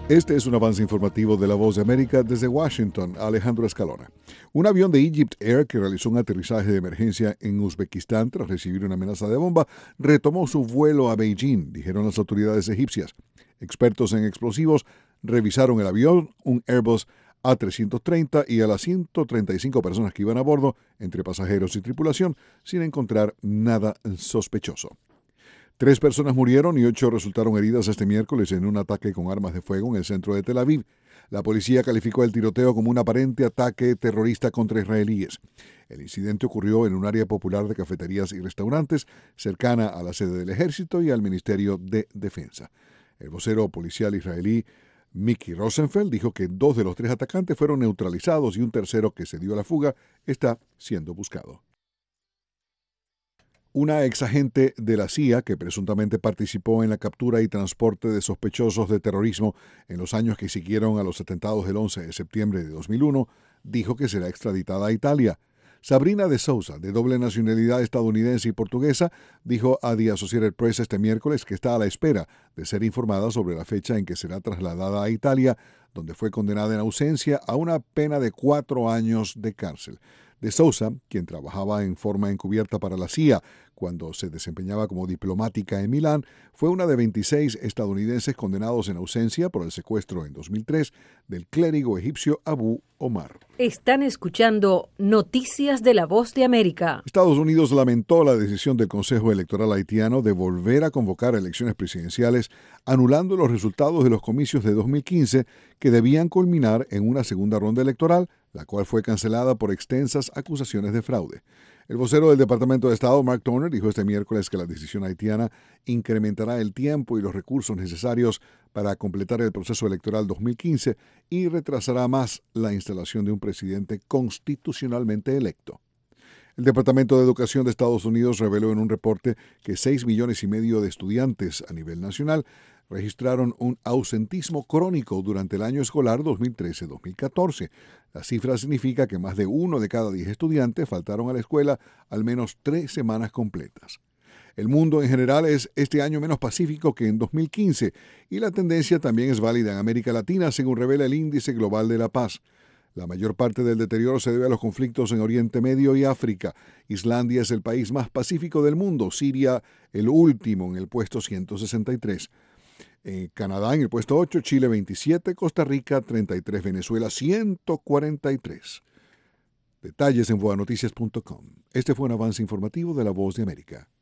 Este es un avance informativo de La Voz de América desde Washington. Alejandro Escalona. Un avión de Egypt Air que realizó un aterrizaje de emergencia en Uzbekistán tras recibir una amenaza de bomba retomó su vuelo a Beijing, dijeron las autoridades egipcias. Expertos en explosivos revisaron el avión, un Airbus A330, y a las 135 personas que iban a bordo, entre pasajeros y tripulación, sin encontrar nada sospechoso. 3 personas murieron y 8 resultaron heridas este miércoles en un ataque con armas de fuego en el centro de Tel Aviv. La policía calificó el tiroteo como un aparente ataque terrorista contra israelíes. El incidente ocurrió en un área popular de cafeterías y restaurantes cercana a la sede del ejército y al Ministerio de Defensa. El vocero policial israelí Miki Rosenfeld dijo que 2 de los 3 atacantes fueron neutralizados y un tercero, que se dio a la fuga, está siendo buscado. Una exagente de la CIA, que presuntamente participó en la captura y transporte de sospechosos de terrorismo en los años que siguieron a los atentados del 11 de septiembre de 2001, dijo que será extraditada a Italia. Sabrina de Souza, de doble nacionalidad estadounidense y portuguesa, dijo a The Associated Press este miércoles que está a la espera de ser informada sobre la fecha en que será trasladada a Italia, donde fue condenada en ausencia a una pena de 4 años de cárcel. De Souza, quien trabajaba en forma encubierta para la CIA cuando se desempeñaba como diplomática en Milán, fue una de 26 estadounidenses condenados en ausencia por el secuestro en 2003 del clérigo egipcio Abu Omar. Están escuchando Noticias de La Voz de América. Estados Unidos lamentó la decisión del Consejo Electoral haitiano de volver a convocar elecciones presidenciales, anulando los resultados de los comicios de 2015 que debían culminar en una segunda ronda electoral, la cual fue cancelada por extensas acusaciones de fraude. El vocero del Departamento de Estado, Mark Toner, dijo este miércoles que la decisión haitiana incrementará el tiempo y los recursos necesarios para completar el proceso electoral 2015 y retrasará más la instalación de un presidente constitucionalmente electo. El Departamento de Educación de Estados Unidos reveló en un reporte que 6,5 millones de estudiantes a nivel nacional registraron un ausentismo crónico durante el año escolar 2013-2014. La cifra significa que más de 1 de cada 10 estudiantes faltaron a la escuela al menos 3 semanas completas. El mundo en general es este año menos pacífico que en 2015 y la tendencia también es válida en América Latina, según revela el Índice Global de la Paz. La mayor parte del deterioro se debe a los conflictos en Oriente Medio y África. Islandia es el país más pacífico del mundo, Siria el último en el puesto 163. Canadá en el puesto 8, Chile 27, Costa Rica 33, Venezuela 143. Detalles en boanoticias.com. Este fue un avance informativo de La Voz de América.